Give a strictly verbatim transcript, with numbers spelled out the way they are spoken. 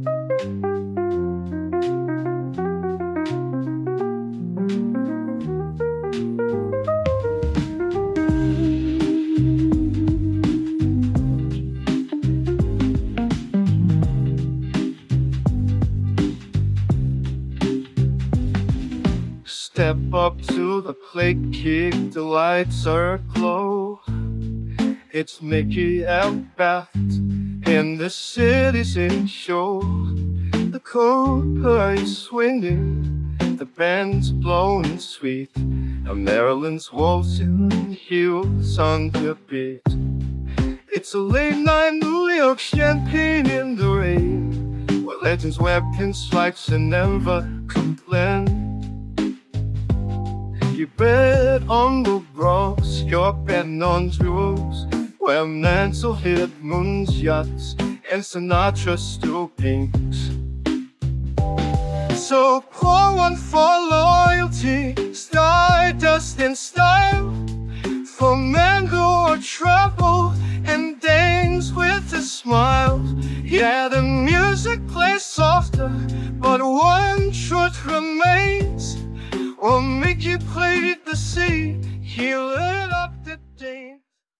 Step up to the plate, kick, the lights are glow. It's Mickey and Beth, and the city's in show. The copper is swinging, the band's blowing sweet, and Marilyn's waltzing heels on the beat. It's a late night New York, champagne in the rain, where legends wear pinstripes and never complain. You bet on the Bronx, you're betting on jewels, where Mansell hit moons, yachts, and Sinatra still pinks. So pour one for loyalty, stardust and style, for men who are troubled and dames with a smile. Yeah, the music plays softer, but one truth remains. Or Mickey played the sea, he lit up the day.